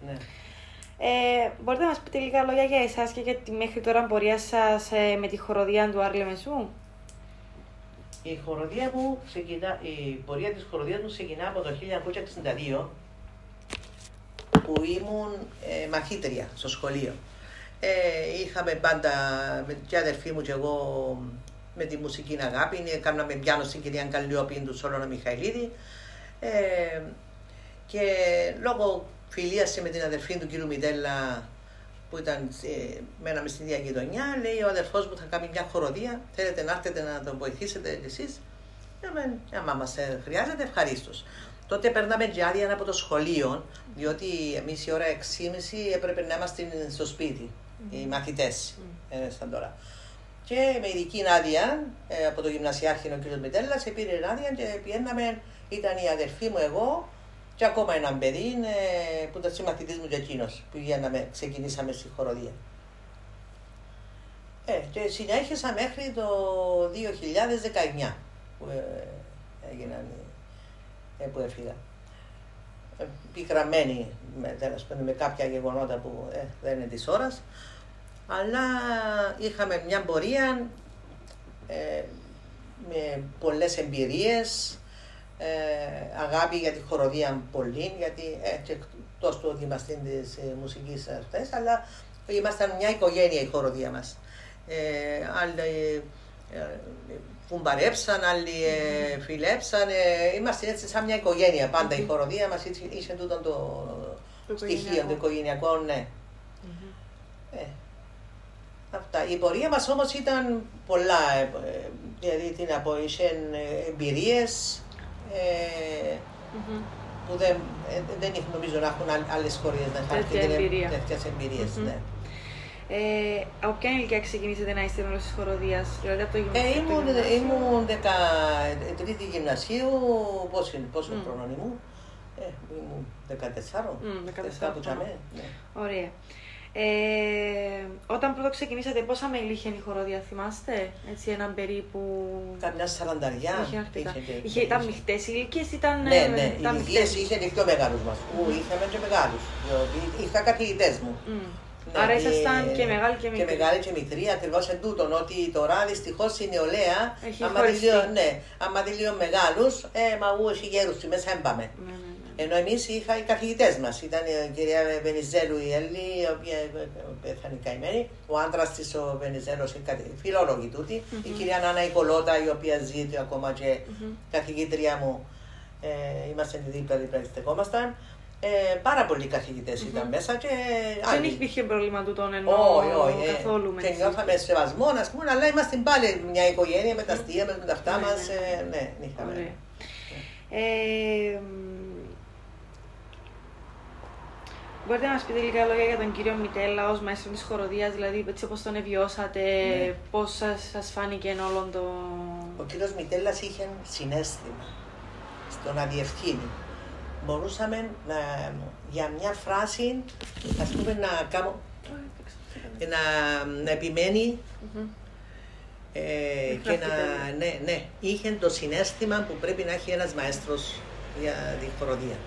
Ναι. Μπορείτε να μας πείτε λίγα λόγια για εσάς και για τη μέχρι τώρα πορεία σας με τη χοροδία του Άρλε Μεσού? Η πορεία της χοροδίας μου ξεκινά από το 1962, που ήμουν μαθήτρια στο σχολείο. Είχαμε πάντα και αδερφοί μου και εγώ με τη μουσική αγάπη. Κάναμε πιάνο στην κυρία Καλλιόπη του Σολώνα Μιχαηλίδη. Και λόγω φιλίας με την αδερφή του κύριου Μιτέλλα, που μέναμε στην ίδια γειτονιά, λέει ο αδερφός μου θα κάνει μια χοροδία. Θέλετε να έρθετε να τον βοηθήσετε εσείς? Άμα μας χρειάζεται, ευχαρίστως. Τότε περνάμε και άδεια από το σχολείο, διότι εμείς η ώρα 6:30 έπρεπε να είμαστε στο σπίτι, οι μαθητές, σαν τώρα. Και με ειδική άδεια από το γυμνασιάρχη ο κ. Μιτέλλας πήρε άδεια και πηγαίναμε, ήταν η αδερφή μου, εγώ και ακόμα έναν παιδί που ήταν συμμαθητής μου και εκείνος, που ξεκινήσαμε στη χοροδία. Και συνέχισα μέχρι το 2019 που έγιναν, που έφυγα. Πικραμένη με κάποια γεγονότα που δεν είναι της ώρας, αλλά είχαμε μια πορεία με πολλές εμπειρίες, αγάπη για τη χοροδία πολύ, γιατί εκτός του ότι είμαστε της μουσικής αυτές, αλλά ήμασταν μια οικογένεια η χοροδία μας. Άλλοι φουμπαρέψαν, άλλοι φιλέψαν, είμαστε έτσι σαν μια οικογένεια πάντα. Η χοροδία μας είχε τούτο το στοιχείο, το οικογενειακό, ναι. Αυτά. Η πορεία μας όμως ήταν πολλά, δηλαδή τι να πω, είχε εμπειρίες που δεν νομίζω να έχουν άλλες χορείες να έχουν τέτοιες εμπειρίες. Ναι. Από ποια ηλικία ξεκινήσατε να είστε μέλος της χοροδίας, δηλαδή από το γυμνασίου? Ήμουν 13η γυμνασίου, πόσο χρόνο ήμουν? Ήμουν 14. Ωραία. Όταν πρώτο ξεκινήσατε, πόσα μέλη είχε η χοροδία, θυμάστε? Έτσι έναν περίπου... Καμιά 40. Ήταν μειχτές ηλικίες, ήταν... Ναι, οι ηλικίες είχαν και πιο μεγάλους μας, που είχαμε και μεγάλους, διότι είχα καθηγητές μου. Ναι, άρα ήσασταν και μεγάλοι και μικροί. Και μεγάλοι και μικροί, ακριβώς εν τούτον, ότι τώρα δυστυχώς η νεολαία, άμα δει λίγο μεγάλους, μα εγώ εσύ γέρους του μέσα έμπαμε. Ενώ εμείς είχα οι καθηγητές μας, ήταν η κυρία Βενιζέλου η Έλλη, η οποία πέθανε καημένη, ο άντρας της ο Βενιζέλος, φιλόλογοι τούτη, η κυρία Νάνα Ικολότα, η οποία ζει ακόμα και καθηγήτρια μου, είμαστε δίπλα-δίπλα στεκόμασταν. Πάρα πολλοί καθηγητές ήταν μέσα και δεν υπήρχε πρόβλημα του τον εννοώ καθόλου μέσα. Και νιώθαμε σεβασμό, ας πούμε, αλλά είμαστε πάλι μια οικογένεια με τα αστεία μας, με τα αυτά μας. Ναι, είχαμε. Μπορείτε να μας πείτε λίγα λόγια για τον κύριο Μιτέλλα ως μαέστρο της χοροδίας, δηλαδή έτσι όπως τον βιώσατε, πώς σας φάνηκε όλον το... Ο κύριος Μιτέλλας είχε συναίσθημα στο να διευθύνει. Μπορούσαμε για μια φράση, ας πούμε, να επιμένει και είχε το συναίσθημα που πρέπει να έχει ένας μαέστρος για τη χοροδία.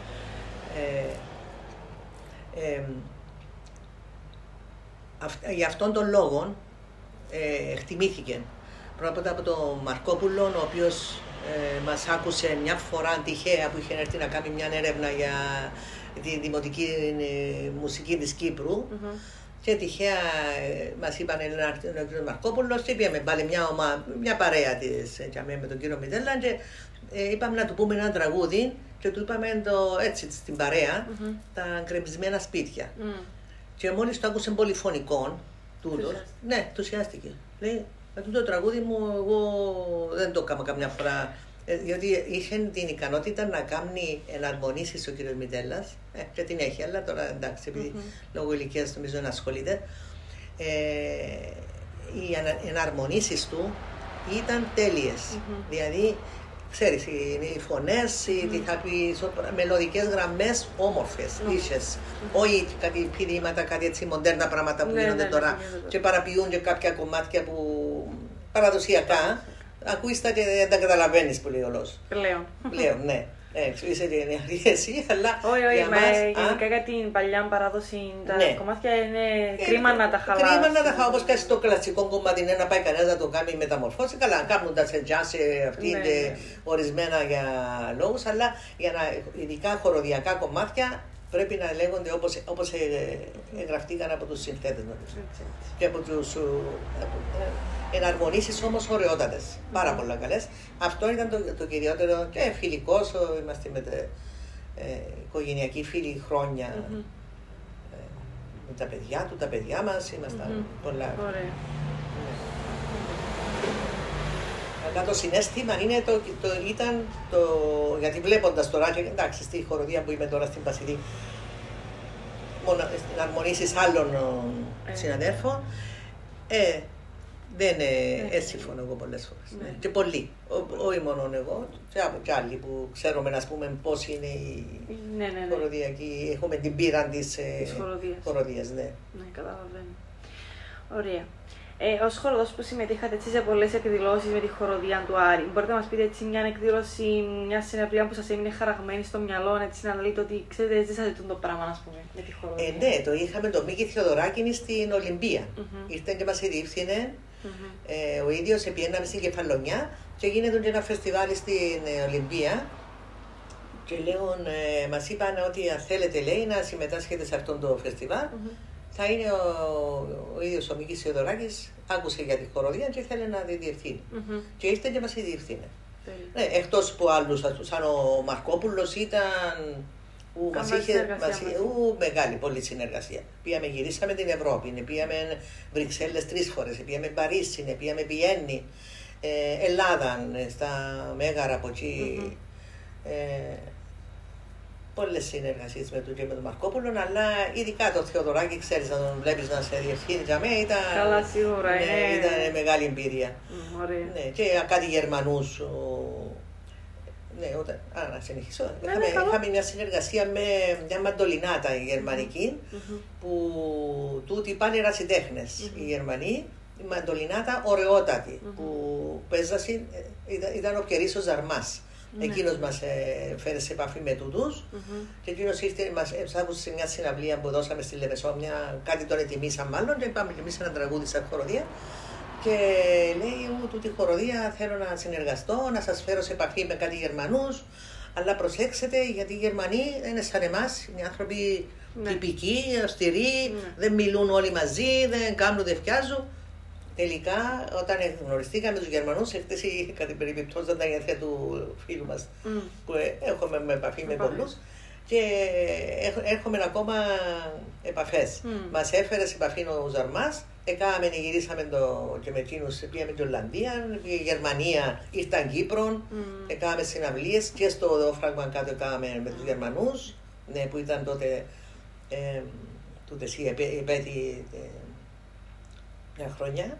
Για αυτόν τον λόγο εκτιμήθηκε πρώτα από τον Μαρκόπουλο, ο οποίος μας άκουσε μια φορά τυχαία που είχε έρθει να κάνει μια έρευνα για τη δημοτική μουσική της Κύπρου και τυχαία μας είπαν να έρθει ο κ. Μαρκόπουλος και πήγαμε πάλι μια παρέα της με τον κύριο Μιτέλλα και είπαμε να του πούμε ένα τραγούδι και του είπαμε έτσι στην παρέα τα γκρεμισμένα σπίτια. Και μόλις το άκουσε πολυφωνικό τούτος, ναι, ενθουσιάστηκε. Λέει, το τραγούδι μου εγώ δεν το έκανα καμιά φορά, διότι είχε την ικανότητα να κάνει εναρμονίσεις ο κύριος Μιτέλλας, και την έχει, αλλά τώρα εντάξει, επειδή λόγω ηλικίας νομίζω να ασχολείται. Οι εναρμονίσεις του ήταν τέλειες, δηλαδή ξέρεις, οι φωνές, οι μελωδικές γραμμές όμορφες, ίσες. Όχι κάτι πηδήματα, κάτι έτσι μοντέρνα πράγματα που γίνονται τώρα και παραποιούν και κάποια κομμάτια που παραδοσιακά ακούεις τα και δεν τα καταλαβαίνεις που λέει ο λόγος. Πλέον, ναι. Είσαι και νεαρή εσύ, αλλά. Όχι, για μας, γενικά για την παλιά παράδοση, τα κομμάτια είναι κρίμα να τα χαλάσει. Κρίμα να τα χαλάσει, όπως και στο κλασικό κομμάτι είναι να πάει κανένα να το κάνει μεταμορφώσει. Καλά, κάνουν τα σε jazz αυτή ορισμένα για λόγους, αλλά για ειδικά χοροδιακά κομμάτια πρέπει να λέγονται όπως εγγραφτήκαν από τους συνθέτες μας. Και από τους εναρμονίσεις όμως ωραιότατες, πάρα πολλά καλές. Αυτό ήταν το κυριότερο και φιλικός, είμαστε με οικογενειακοί φίλοι χρόνια με τα παιδιά του, τα παιδιά μας, ήμασταν πολλά. Ωραία. Αλλά το συναίσθημα είναι ήταν γιατί βλέποντας τώρα, και εντάξει, στη χοροδία που είμαι τώρα στην Πασιλή, στην αρμονίσεις άλλων συναδέρφων, δεν συμφωνώ εγώ πολλές φορές. Και πολλοί, όχι μόνο εγώ, και άλλοι που ξέρουμε, ας πούμε, πώς είναι η χοροδιακή, έχουμε την πείρα της χοροδίας. Ναι, καταλαβαίνω. Ωραία. Ως χοροδός που συμμετείχατε έτσι σε πολλές εκδηλώσεις με τη χοροδία του Άρη, μπορείτε να μας πείτε έτσι μια εκδήλωση, μια συναυλία που σας έμεινε χαραγμένη στο μυαλό, έτσι να λέτε ότι ξέρετε, δεν σας ζητούν το πράγμα, ας πούμε, με τη χοροδία. Ναι, το είχαμε τον Μίκη Θεοδωράκη στην Ολυμπία. Ήρθε και μας διεύθυνε. Ο ίδιος επιέναμε στην Κεφαλονιά και γίνεται και ένα φεστιβάλ στην Ολυμπία. Και λέω, μας είπαν ότι αν θέλετε, λέει, να συμμετάσχετε σε αυτό το φεστιβάλ. Θα είναι ο ίδιος ο Μίκης Θεοδωράκης, άκουσε για τη χοροδία και ήθελε να τη διευθύνει. Και ήρθε και μας τη διευθύνε. Ναι, εκτός που άλλους, σαν ο Μαρκόπουλος ήταν, που μας είχε μεγάλη πολύ συνεργασία. Γυρίσαμε την Ευρώπη, πήγαμε Βρυξέλλες 3 φορές, πήγαμε Παρίσι, πήγαμε Βιέννη, Ελλάδα, στα Μέγαρα από εκεί. Πολλές συνεργασίες με τον Μαρκόπουλο, αλλά ειδικά το Θεοδωράκη, ξέρεις, να τον βλέπεις να σε διευθύνει για μένα, ήταν. Καλά, σίγουρα. Ήταν μεγάλη εμπειρία. Ναι, και κάτι Γερμανούς. Να συνεχίσω. Είχαμε μια συνεργασία με μια μαντολινάτα γερμανική, που τούτοι πάνε ερασιτέχνες. Οι Γερμανοί, η μαντολινάτα ωραιότατη, που παίζασε, ήταν ο Κερίσος Ζαρμάς. Εκείνος μας φέρε σε επαφή με τούτους και εκείνος ήρθε, μας άκουσε σε μια συναυλία που δώσαμε στη Λεμεσόμια, κάτι τον ετοιμήσαμε μάλλον και πάμε και εμείς ένα τραγούδι σαν χοροδία και λέει, τούτη χοροδία θέλω να συνεργαστώ, να σας φέρω σε επαφή με κάτι Γερμανούς, αλλά προσέξτε γιατί οι Γερμανοί είναι σαν εμάς, είναι άνθρωποι τυπικοί, αυστηροί, δεν μιλούν όλοι μαζί, δεν κάνουν, δεν φτιάζουν. Τελικά, όταν γνωριστήκαμε τους Γερμανούς, χτες κάτι περιπτώσει ήταν τα γενέθλια του φίλου μας, που έχουμε με επαφή με πολλούς και έχουμε ακόμα επαφές. Μας έφερε σε επαφή ο Ζαρμάς, γυρίσαμε και με εκείνους, πήγαμε την Ολλανδία, η Γερμανία ήρθαν Κύπρο, έκαναμε συναυλίες και στο Δόφραγμα κάτω έκαναμε με τους Γερμανούς, που ήταν τότε η επέτη μια χρονιά.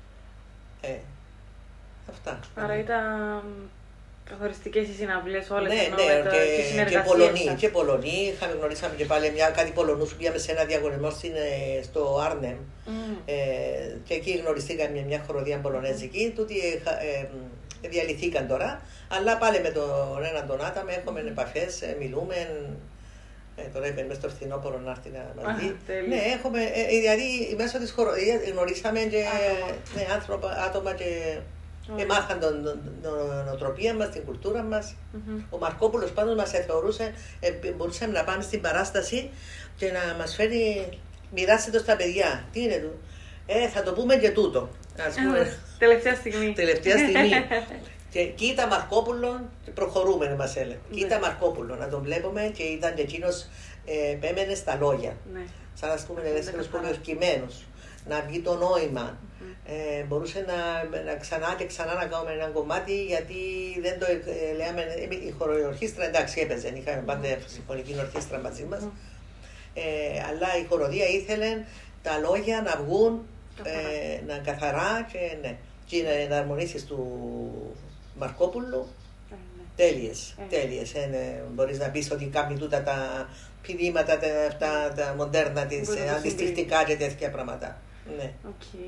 Αυτά. Άρα ήταν καθοριστικές οι συναυλίες όλες, και Πολωνοί. Γνωρίσαμε και πάλι κάτι Πολωνούς που πήγαμε σε ένα διαγωνισμό στο Άρνεμ και εκεί γνωριστήκαμε μια χοροδία πολωνέζικη. Τούτοι διαλυθήκαν τώρα, αλλά πάλι με τον έναν τον Άταμ έχουμε επαφές, μιλούμε. Τώρα είπε μέσα στο φθινόπωρο να έρθει να μας δει. Ναι, έχουμε, δηλαδή μέσω της χοροδίας γνωρίσαμε και άτομα και μάθαν την νοοτροπία μας, την κουλτούρα μας. Ο Μαρκόπουλος πάντως μας θεωρούσε, μπορούσαμε να πάμε στην παράσταση και να μας φέρει, μοιράστε το στα παιδιά. Τι είναι του? Θα το πούμε και τούτο. Τελευταία στιγμή. Και κοίτα Μαρκόπουλο, προχωρούμε, μας έλεγε. Κοίτα Μαρκόπουλο, να τον βλέπουμε και ήταν και εκείνος επέμενε στα λόγια. Σαν να πούμε ελεύθερος πολιορκημένος, να βγει το νόημα. Μπορούσε να ξανά και ξανά να κάνουμε ένα κομμάτι, γιατί δεν το λέμε. Η χορορχήστρα εντάξει έπαιζε, είχαμε πάντα συμφωνική ορχήστρα μαζί μας. Αλλά η χοροδία ήθελε τα λόγια να βγουν να καθαρά και οι εναρμονίσεις του Μαρκόπουλου τέλειες. Μπορείς να πεις ότι κάνει τούτα τα πηδήματα, τα μοντέρνα της, αντιστοιχτικά και τέτοια πράγματα. Ναι.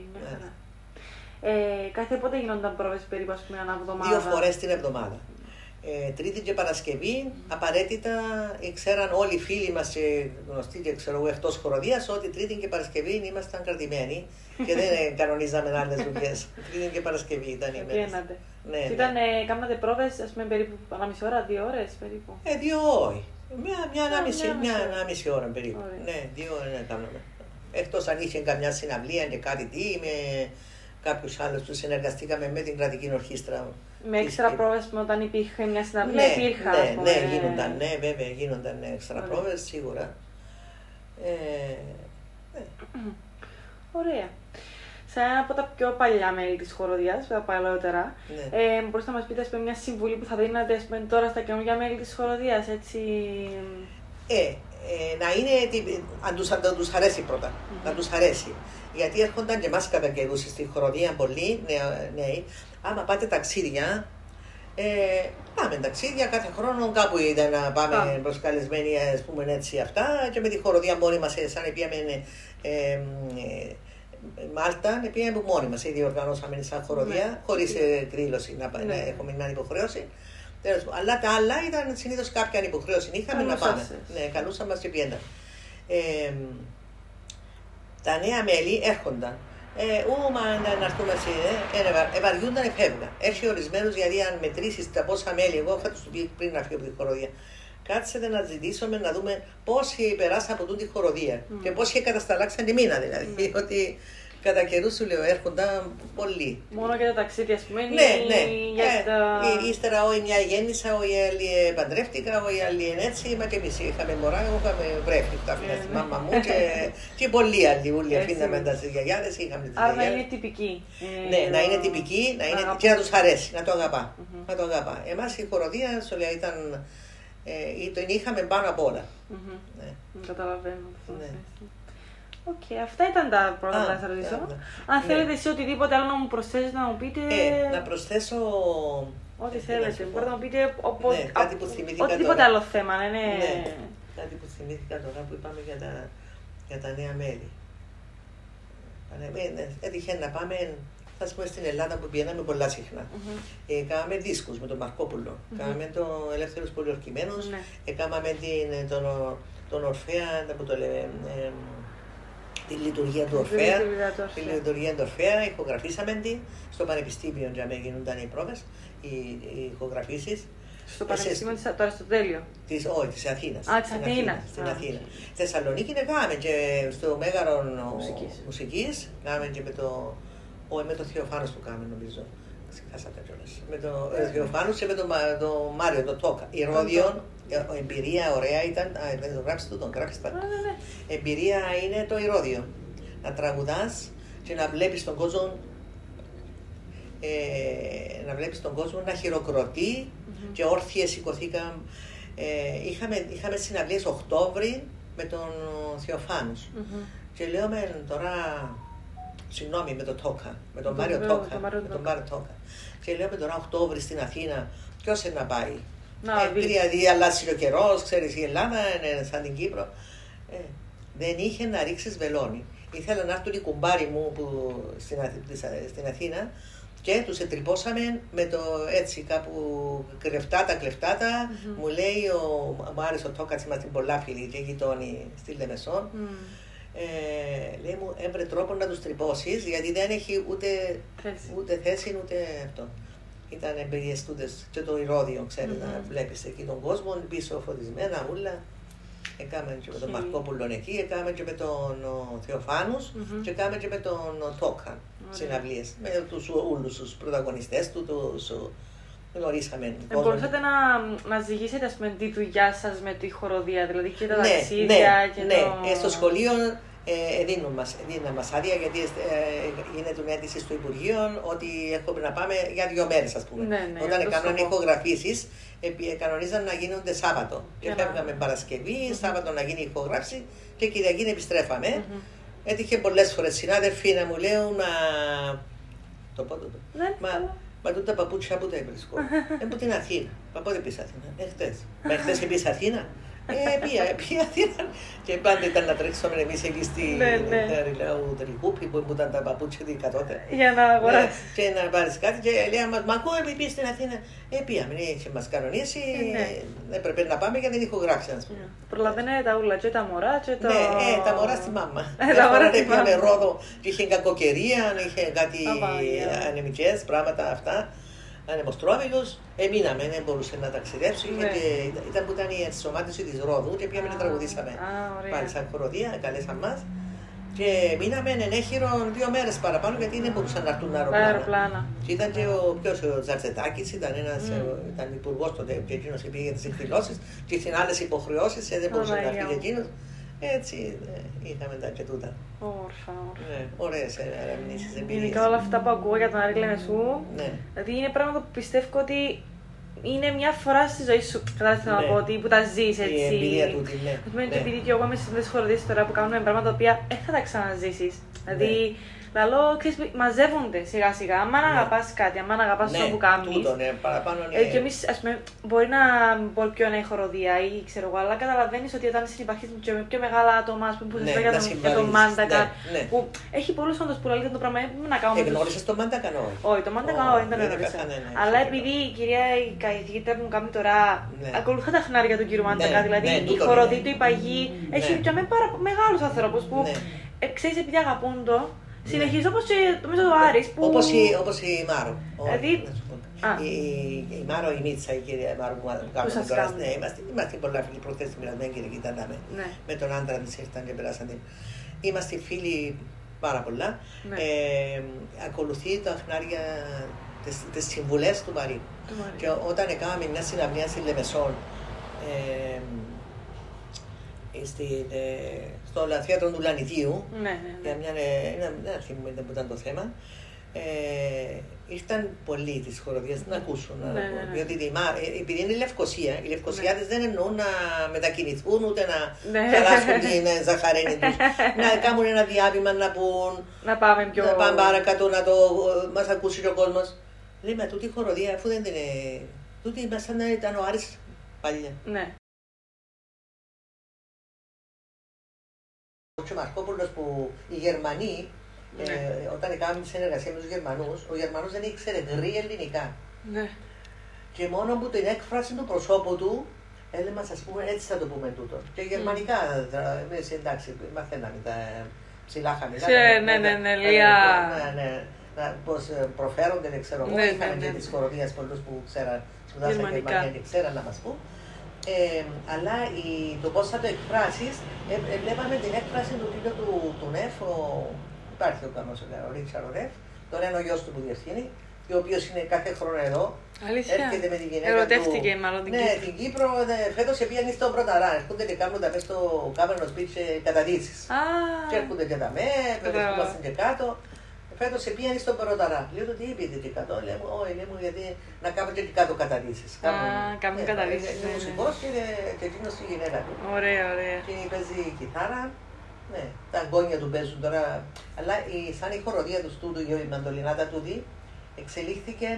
Κάθε πότε γινόταν πρόβες περίπου, ας πούμε, ανά εβδομάδα? 2 φορές την εβδομάδα. Τρίτη και Παρασκευή, απαραίτητα ξέραν όλοι οι φίλοι μας και γνωστοί και εκτός χοροδίας ότι Τρίτη και Παρασκευή ήμασταν κρατημένοι και δεν κανονίζαμε άλλες δουλειές. Τρίτη και Παρασκευή ήταν οι μέρες. Ναι, κάνατε πρόβες, ας πούμε, περίπου 1,5 ώρα, 2 ώρες περίπου. 2 όχι. Μια ανάμιση ώρα περίπου. Ναι, 2 ώρες κάναμε. Εκτός αν είχε καμιά συναυλία και κάτι με κάποιους άλλους που συνεργαστήκαμε με την κρατική ορχήστρα. Με έξτρα πρόβες όταν υπήρχε μια συναυλία, υπήρχαν. Ναι, γίνονταν, βέβαια, γίνονταν έξτρα πρόβες, σίγουρα. Ωραία. Σε ένα από τα πιο παλιά μέλη της χοροδίας, τα παλαιότερα, μπορείτε να μας πείτε μια συμβουλή που θα δίνατε τώρα στα καινούργια μέλη της χοροδίας, έτσι. Να είναι, αν τους αρέσει πρώτα, να τους αρέσει. Γιατί έρχονταν και εμάς κατά καιρούς στη χοροδία πολλοί νέοι. Άμα πάτε ταξίδια, πάμε ταξίδια κάθε χρόνο κάπου ήταν να πάμε προσκαλεσμένοι, ας πούμε έτσι αυτά. Και με τη χοροδία μόνοι μας, σαν πήγαμε Μάλτα, πήγαμε μόνοι μας, ήδη οργανώσαμε σαν χοροδία, χωρίς εκδήλωση να έχουμε μια υποχρέωση. Αλλά τα άλλα ήταν συνήθως κάποια υποχρέωση. Είχαμε να πάμε. Ναι, καλούσαν μας και πήγαιναν. Τα νέα μέλη έρχονταν. Να έρθουμε εσύ, ευαριούνταν, εφεύγαν. Έχει ορισμένους, γιατί αν μετρήσεις τα πόσα μέλη, εγώ θα τους πει πριν να φύγω από τη χοροδία. Κάτσετε να ζητήσουμε να δούμε πόσοι περάσαν από τούτη χοροδία και πόσοι κατασταλάξαν τη μήνα δηλαδή. Ότι κατά καιρούς σου λέω έρχονταν πολλοί. Μόνο για τα ταξίδια, ας πούμε. Ναι. Ύστερα όχι μια γέννησα, όχι άλλη παντρεύτηκα, όχι άλλη έτσι. Μα και εμείς είχαμε μωρά, εγώ είχαμε βρέφη. Τα αφήνα στη μάμα μου και πολλοί άλλοι. Όλοι αφήναμε τα γιαγιάδες, είχαμε τις γιαγιάδες. Άρα να είναι τυπική. Ναι, να είναι τυπική και να τους αρέσει, να το αγαπά. Να το αγαπά. Εμάς η χοροδία, σου λέω, ήταν. Τον είχαμε πάνω απ' όλα. Καταλαβαίνω. Αυτά ήταν τα πρώτα που θα σας ρωτήσω. Αν θέλετε εσύ οτιδήποτε άλλο να μου προσθέσετε, να μου πείτε. Να προσθέσω. Ό,τι θέλετε. Μπορείτε να μου πείτε κάτι που θυμήθηκα οτιδήποτε άλλο θέμα. Κάτι που θυμήθηκα τώρα που είπαμε για τα νέα μέλη. Έτυχε να πάμε. Ας πούμε στην Ελλάδα που πηγαίναμε πολλά συχνά. Κάναμε δίσκους με τον Μαρκόπουλο, κάναμε τον Ελεύθερος Πολιορκημένος, κάναμε τον Ορφέα, που το λέμε, τη λειτουργία του Ορφέα. Τη λειτουργία του Ορφέα, ηχογραφήσαμε την στο Πανεπιστήμιο, για να γίνονταν οι πρόβες, οι ηχογραφήσεις. Στο Πανεπιστήμιο του Αριστοτέλειου. Όχι, της Αθήνας. Της Αθήνας. Στην Αθήνα. Στη Θεσσαλονίκη κάναμε και στο Μέγαρο Μουσικής, κάναμε και με τον Θεοφάνος του κάνουμε, νομίζω. Ξεχάσατε κιόλας. Με τον Θεοφάνος και με τον Μάριο, τον Τόκα. Η Ρόδιον, εμπειρία ωραία ήταν. Δεν το γράψετε, τον γράψετε. Εμπειρία είναι το ηρώδιο. Να τραγουδάς και να βλέπεις τον κόσμο. Να κόσμο να χειροκροτεί και όρθιε σηκωθήκαν. Είχαμε συναυλίες Οκτώβρη με τον Θεοφάνους. Και λέω τώρα. Συγγνώμη, με τον Τόκα, με τον Μάριο Τόκα. Και λέμε τώρα Οκτώβρη στην Αθήνα, ποιος είναι να πάει. Επειδή αλλάζει ο καιρός, ξέρεις, η Ελλάδα είναι σαν την Κύπρο. Δεν είχε να ρίξεις βελόνι. Ήθελα να έρθουν οι κουμπάροι μου στην Αθήνα και τους ετρυπώσαμε με το έτσι κάπου κλεφτάτα. Μου λέει, μου άρεσε ο Τόκας, είμαστε πολλά φίλοι και γειτόνι στη Λεμεσόν. Λέει μου, έβρε τρόπο να τους τρυπώσεις, γιατί δεν έχει ούτε θέση ούτε αυτό. Ήταν εμπειρίες τούτες και το ηρώδιο, ξέρετε, να βλέπεις εκεί τον κόσμο, πίσω φωτισμένα, ούλα. Έκαμε και με τον Μαρκόπουλο εκεί, έκαμε και με τον Θεοφάνους και έκαμε και με τον Τόκα συναυλίες. Με τους όλους τους πρωταγωνιστές του, τους γνωρίσαμε. Μπορούσατε να ζυγίσετε, ας πούμε, τη δουλειά σας με τη χοροδία, δηλαδή και τα ταξίδια και το. Στο σχολείο δίνουν μας άδεια, γιατί γίνεται αίτηση στο Υπουργείο ότι έχουμε να πάμε για 2 μέρες, ας πούμε. Όταν έκαναν ηχογραφήσεις, κανονίζαν να γίνονται Σάββατο. Και φεύγαμε Παρασκευή, Σάββατο να γίνει η ηχογράφηση και Κυριακή επιστρέφαμε. Έτυχε πολλές φορές συνάδελφοι να μου λέουν το πόντο του. Μα τούτα παπούτσια που τα έβρισκω. Από την Αθήνα. Παπότε πεις Αθήνα. Χτες. Μα χτες πήγες Αθήνα. Πήγα και πάντα ήταν να τρέξουμε εμείς εκεί στη Ριλαού Τρικούπη που ήταν τα παπούτσια δικά τότε. Για να αγοράσεις. Και να πάρεις κάτι και λέει μας, μα ακούω πήγε στην Αθήνα. Πήγαμε, είχε μας κανονίσει, έπρεπε να πάμε γιατί δεν ηχογράφησε. Προλαβαίνε τα ούλα και τα μωρά και το... Ναι, τα μωρά στη μάμα. Πήγαμε Ρόδο και είχε κακοκαιρία, είχε κάτι ανεμικές πράγματα αυτά. Ανεμοστρόβιλους, μείναμε, δεν μπορούσε να ταξιδέψει γιατί ήταν που ήταν η ενσωμάτωση της Ρόδου και πήγαμε να τραγουδήσαμε. Πάλι σαν χοροδία, καλέσαν μας και μείναμε ενέχειρο 2 μέρες παραπάνω γιατί δεν μπορούσαν να έρθουν αεροπλάνα. Και ήταν και ο Τζαρτζετάκης, ήταν υπουργός τότε και εκείνος πήγε για τις εκδηλώσεις και είχε άλλες υποχρεώσεις, δεν μπορούσε να έρθει εκείνος. Έτσι είχαμε τα και τούτα. Όρφα. Ωραίες αναμνήσεις, εμπειρίες. Ειδικά όλα αυτά που ακούω για τον Άρη Λεμεσού, δηλαδή είναι πράγματα που πιστεύω ότι είναι μια φορά στη ζωή σου. Κατάλαβα να πω ότι που τα ζεις έτσι. Η εμπειρία τούτη, Και επειδή και εγώ είμαι στις χοροδίες τώρα που κάνουμε πράγματα τα οποία δεν θα τα ξαναζήσεις. Δηλαδή, λαλό, ξέρεις, μαζεύονται σιγά σιγά. Άμα αγαπάς κάτι, άμα αγαπάς αυτό που κάνεις. Και εμείς, ας πούμε, μπορεί να μπορεί πιο να έχει χοροδία ή ξέρω εγώ, αλλά καταλαβαίνεις ότι όταν συμπαρχείς με πιο μεγάλα άτομα, ας πούμε, που σας λέγανε για τον Μάντακα, που έχει πολλούς όντως που λέει το πράγμα, να κάνουμε. Εγνώρισες τον Μάντακα, όχι, το Μάντακα δεν τον γνώρισα. Αλλά επειδή η κυρία η καθηγήτρια που μου κάνει τώρα ακολουθά τα χνάρια του κύριου Μάντακα, δηλαδή η χοροδή του, η παγή, έχει και με πάρα μεγάλους ανθρώπους που ξέρεις επειδή αγαπούν το. Συνεχίζω όπως και νομίζω το Άρης που... Όπως η Μάρο. Δηλαδή... Η Μάρο, η Μίτσα, η κυρία Μάρο που κάνουμε τώρα. Ναι, είμαστε πολλά φίλοι προχθές στην Πειρασμένη και εκεί ήταν με τον άντρα της ήρθαν και περάσαν. Είμαστε φίλοι πάρα πολλά. Ακολουθεί τα χνάρια, τις συμβουλές του Μαρίου. Και όταν έκαναμε μια συναυλία στη Λεμεσόν, στο θέατρο του Λανιτίου, δεν θυμούμαι που ήταν το θέμα, ήρθαν πολλοί της χοροδίας να ακούσουν. Διότι επειδή είναι η Λευκοσία, οι Λευκοσιάτες δεν εννοούν να μετακινηθούν ούτε να χαλάσουν την ζαχαρένη τους, να κάνουν ένα διάβημα να πούν, να πάμε παρακάτω να μας ακούσει ο κόσμος. Λέμε, τούτη η χοροδία, αφού δεν είναι, τούτη σαν να ήταν ο Άρης παλιά. Ο Μαρκόπουλος που οι Γερμανοί, όταν έκαναμε συνεργασία με τους Γερμανούς, ο Γερμανός δεν ήξερε γρή ελληνικά. Και μόνο από την έκφραση του προσώπου του, έλεγε ας πούμε έτσι θα το πούμε τούτο. Και γερμανικά, εμείς εντάξει, μαθαίναμε τα ψηλά χαμηλά. Πώς προφέρονται, δεν ξέρω εγώ. Είχαμε και της χοροδίας πολλούς που σπουδάσαν Γερμανία και ξέραν να μας πούν. Αλλά το πώς θα το εκφράσεις, βλέπαμε την έκφραση του τίτλου του Νεφ, υπάρχει ο κανός, ο Ρίτσαρ ο Νεφ, τον ένα ο γιος του που διευθύνει, ο οποίος είναι κάθε χρόνο εδώ. Αλήθεια. Έρχεται με τη γυναίκα ερωτεύτηκε του. μάλλον την Κύπρο. Κύπρο. Την Κύπρο, φέτος πήγαν στον Πρωταρά, έρχονται και κάνουν τα μέσα στο κάμερνο σπίτι καταδύσεις. Και έρχονται και τα βρίσκομαστε και κάτω. Φέτος πήγαν στον Πρωταρά. Λέω το τι είπετε και κάτω, λέει μου γιατί να κάνουν και κάτω καταδύσεις. Κάνουν καταδύσεις. Είναι μουσικός και εκείνος η γυναίκα του. Ωραία. Και παίζει κιθάρα. Ναι, τα αγκόνια του παίζουν τώρα, αλλά σαν η χοροδία του στούντου, η μαντολινάτα του εξελίχθηκε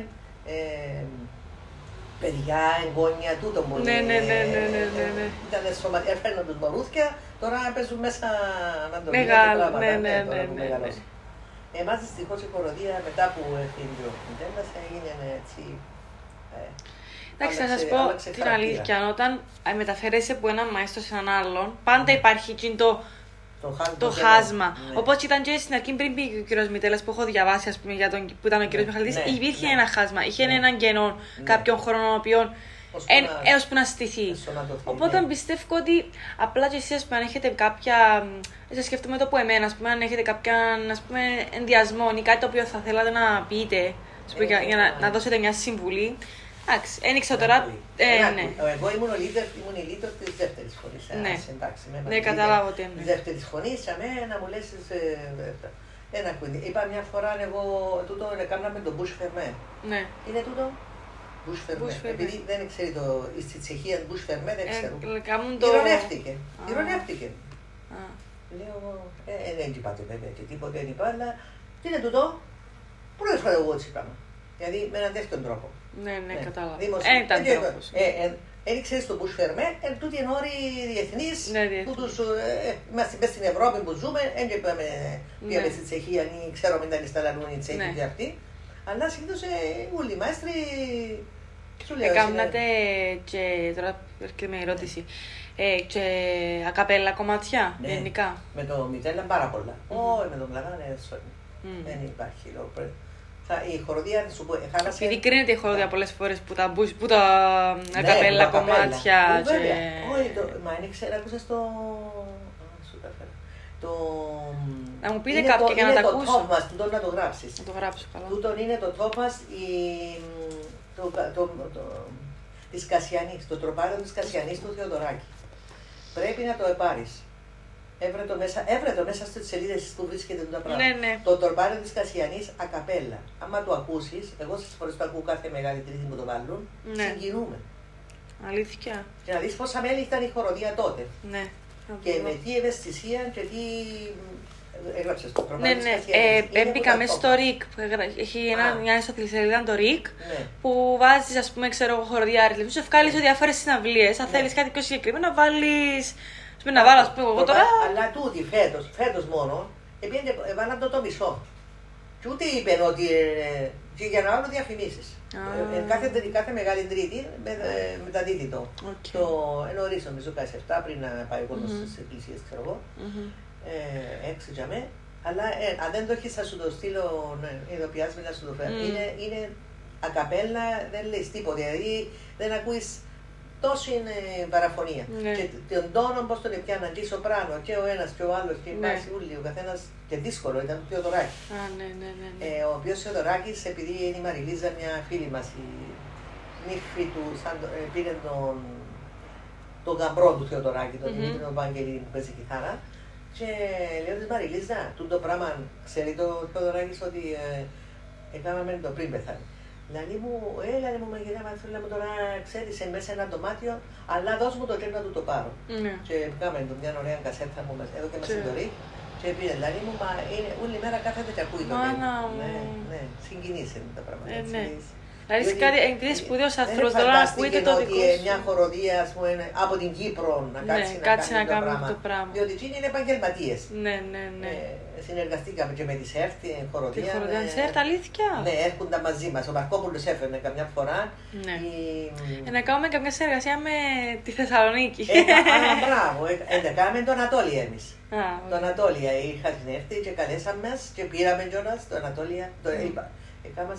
παιδιά, εγγόνια, τούτο μπορεί. Ναι. Ήταν έφερναν τους μωρούθια, τώρα παίζουν μέσα μαντολινάτα πράγματα. Εμάς δυστυχώς η χοροδία μετά που έφυγε ο Φιντέλλας έγινε έτσι. Εντάξει, θα σας πω την αλήθεια, όταν μεταφέρεσαι από έναν μαέστρο σε έναν άλλον, πάντα υπάρχει το χάσμα. Όπως ήταν και στην αρχή πριν πήγε ο κύριος Μητέλλας που έχω διαβάσει, ας πούμε, που ήταν ο κύριος Μιχαλίδης, υπήρχε ένα χάσμα, είχε έναν κενό κάποιων χρόνων, οποίων έως που να στηθεί. Οπότε πιστεύω ότι απλά και εσείς αν έχετε κάποια. Σας σκεφτούμε το που εμένα, ας πούμε, αν έχετε κάποιον ενδιασμό ή κάτι το οποίο θα θέλατε να πείτε, για να δώσετε μια συμβουλή. Εντάξει, ένιξα τώρα. Εγώ ήμουν η λίτο της δεύτερης φωνής. Ναι, καταλάβω τι είναι. Της δεύτερης φωνής, να μου λες. Ένα κουίντι. Είπα μια φορά εγώ τούτο κάναμε τον Μπούς Φερμέ. Ναι. Είναι τούτο. Μπούς Φερμέ. Επειδή δεν ξέρει στη Τσεχία Μπούς Φερμέ, δεν ξέρω. Ηρωνεύτηκε. Λέω, δεν είπατε βέβαια και τίποτε, δεν είπα, αλλά τι είναι τούτο. Πρώτη φορά εγώ έτσι πράγμα. Δηλαδή με έναν τέτοιον τρόπο. Ναι, κατάλαβα. δεν ξέρεις το Bush Fermé, τούτοι είναι όροι διεθνείς, που τους, είμαστε μες στην Ευρώπη που ζούμε, δεν πήγαμε στη Τσεχία, ή ξέρω μην τα λαλούν οι Τσέχοι και αυτοί, αλλά συνήθως όλοι οι μαέστροι σου λέω. Έκανατε και τώρα έρχεται με ερώτηση, και ακαπέλα κομμάτια γενικά. Με το Μιτέλα πάρα πολλά. Όχι, με τον Πλαγάν δεν υπάρχει λόγο. Η χοροδία, σου πω, χάλασε. Επειδή κρίνεται η χοροδία πολλές φορές που τα ακαπέλα κομμάτια. Όχι, μα δεν ξέρω, άκουσες το. Να μου πείτε κάποια για να τα ακούσω. Είναι το top μας, τούτο να το γράψεις. Να το γράψω καλά. Τούτο είναι το top μας, της Κασιανής, το τροπάριο της Κασιανής του Θεοδωράκη. Πρέπει να το επάρεις. Έβρε το μέσα στις σελίδες που βρίσκεται το πράγμα. Ναι. Το τροπάριο της Κασιανής ακαπέλα. Άμα το ακούσεις, εγώ στις φορές το ακούω κάθε μεγάλη τρίτη που το βάλουν, συγκινούμε. Αλήθεια. Και να δεις πόσα μέλη ήταν η χοροδία τότε. Ναι. Και με τι ευαισθησία και τι. Έγραψες το τροπάριο της Κασιανής. Έμπηκα μέσα στο RIC. Έχει μια ιστοσελίδα το RIC που βάζεις, ας πούμε, χοροδιάρες. Σου ευκάλεις διάφορες συναυλίες. Αν θέλεις κάτι πιο συγκεκριμένο, να βάλεις. Να βάλω, ας πούμε, εγώ τώρα. Αλλά τούτη φέτος μόνο, έβαλαν το μισό. Και ούτε είπαν ότι. Και για να βάλουν διαφημίσεις. Κάθε μεγάλη τρίτη μεταδίδει το. Νωρίς νομίζω 17 πριν να πάει ο κόσμος στις εκκλησίες, ξέρω εγώ. 6 για μέ. Αλλά αν δεν το έχεις θα σου το στείλω ειδοποιάσμι να σου το φέρω. Είναι ακαπέλα, δεν λες τίποτα. Δηλαδή δεν ακούεις. Τόση είναι παραφωνία. Και τον τόνο πώς τον έπιαναν και σοπράνο και ο ένας και ο άλλος και η βάση ούλοι, ο καθένας και δύσκολο ήταν το Θεοδωράκη. Ο οποίος Θεοδωράκης, επειδή είναι η Μαριλίζα μια φίλη μας, η νύφη του, πήρε τον γαμπρό του Θεοδωράκη, τον Δημήτρη Βαγγελίδη που παίζει κιθάρα και λέω της Μαριλίζα, το πράγμα ξέρει το Θεοδωράκης ότι έκαναμε το πριν πεθάνει. Λαλή μου, έλα μου μαγειρέμα, θέλω μου τώρα ξέρεις μέσα ένα δωμάτιο, αλλά δώσ' μου το και να του το πάρω. Και κάναμε μια ωραία κασέτα μου εδώ και μας συντορεί και πήρε λαλή μου, μα είναι όλη μέρα κάθεται και ακούει το τέλο. Ναι, συγκινήσε τα πράγματα. Δηλαδή είναι σπουδαίος άνθρωπος, τώρα να ακούετε το δικό σου. Μια χοροδία από την Κύπρο να κάτσει να κάνει το πράγμα. Διότι εκείνοι είναι επαγγελματίες. Ναι. Συνεργαστήκαμε και με τη ΣΕΡΤ, την χοροδία. Τη χοροδία της ΣΕΡΤ, αλήθεια. Ναι, έρχονταν μαζί μας. Ο Μαρκόπουλος έφερνε καμιά φορά. Να κάνουμε καμιά συνεργασία με τη Θεσσαλονίκη. Μπράβο, κάναμε το Ανατόλια εμείς. Το Ανατόλια είχαν έρθει και καλέσαμε μας και πήραμε κιόλας το Ανατόλια. Έκαναμε